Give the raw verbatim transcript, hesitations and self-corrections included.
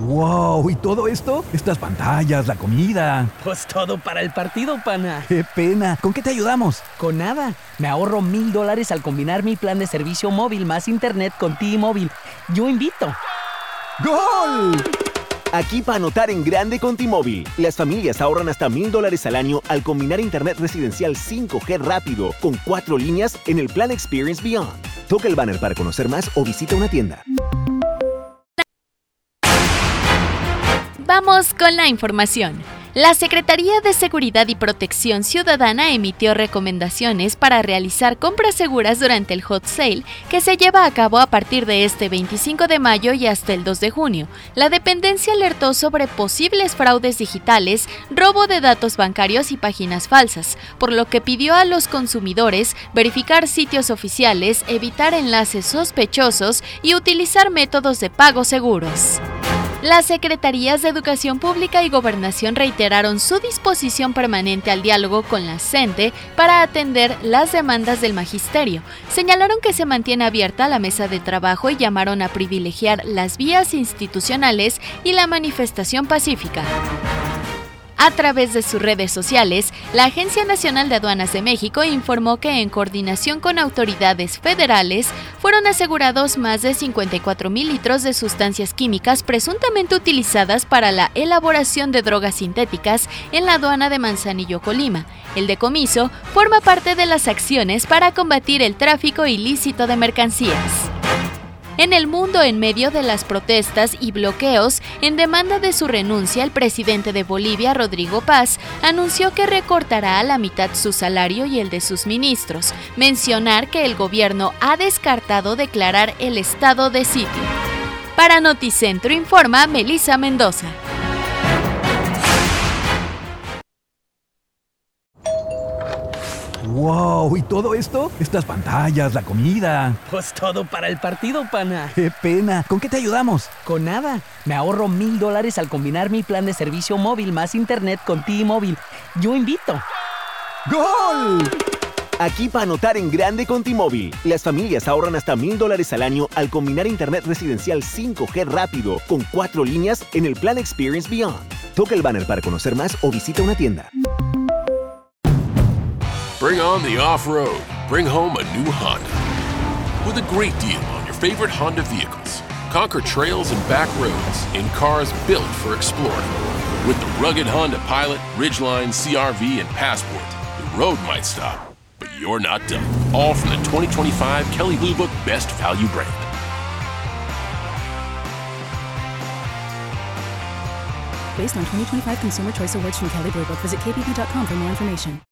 ¡Wow! ¿Y todo esto? Estas pantallas, la comida. Pues todo para el partido, pana. ¡Qué pena! ¿Con qué te ayudamos? Con nada. Me ahorro mil dólares al combinar mi plan de servicio móvil más internet con T-Mobile. Yo invito. ¡Gol! Aquí para anotar en grande con T-Mobile. Las familias ahorran hasta mil dólares al año al combinar internet residencial cinco G rápido con cuatro líneas en el plan Experience Beyond. Toca el banner para conocer más o visita una tienda. Vamos con la información. La Secretaría de Seguridad y Protección Ciudadana emitió recomendaciones para realizar compras seguras durante el Hot Sale, que se lleva a cabo a partir de este veinticinco de mayo y hasta el dos de junio. La dependencia alertó sobre posibles fraudes digitales, robo de datos bancarios y páginas falsas, por lo que pidió a los consumidores verificar sitios oficiales, evitar enlaces sospechosos y utilizar métodos de pago seguros. Las Secretarías de Educación Pública y Gobernación reiteraron su disposición permanente al diálogo con la CENTE para atender las demandas del magisterio. Señalaron que se mantiene abierta la mesa de trabajo y llamaron a privilegiar las vías institucionales y la manifestación pacífica. A través de sus redes sociales, la Agencia Nacional de Aduanas de México informó que en coordinación con autoridades federales fueron asegurados más de cincuenta y cuatro mil litros de sustancias químicas presuntamente utilizadas para la elaboración de drogas sintéticas en la aduana de Manzanillo, Colima. El decomiso forma parte de las acciones para combatir el tráfico ilícito de mercancías. En el mundo, en medio de las protestas y bloqueos en demanda de su renuncia, el presidente de Bolivia, Rodrigo Paz, anunció que recortará a la mitad su salario y el de sus ministros. Mencionar que el gobierno ha descartado declarar el estado de sitio. Para Noticentro informa Melissa Mendoza. ¡Wow! ¿Y todo esto? Estas pantallas, la comida. Pues todo para el partido, pana. ¡Qué pena! ¿Con qué te ayudamos? Con nada. Me ahorro mil dólares al combinar mi plan de servicio móvil más internet con T-Mobile. Yo invito. ¡Gol! Aquí para anotar en grande con T-Mobile. Las familias ahorran hasta mil dólares al año al combinar internet residencial cinco G rápido con cuatro líneas en el plan Experience Beyond. Toca el banner para conocer más o visita una tienda. Bring on the off-road. Bring home a new Honda. With a great deal on your favorite Honda vehicles. Conquer trails and back roads in cars built for exploring. With the rugged Honda Pilot, Ridgeline, C R V, and Passport, the road might stop, but you're not done. All from the twenty twenty-five Kelley Blue Book Best Value brand. Based on twenty twenty-five Consumer Choice Awards from Kelley Blue Book, visit k b b dot com for more information.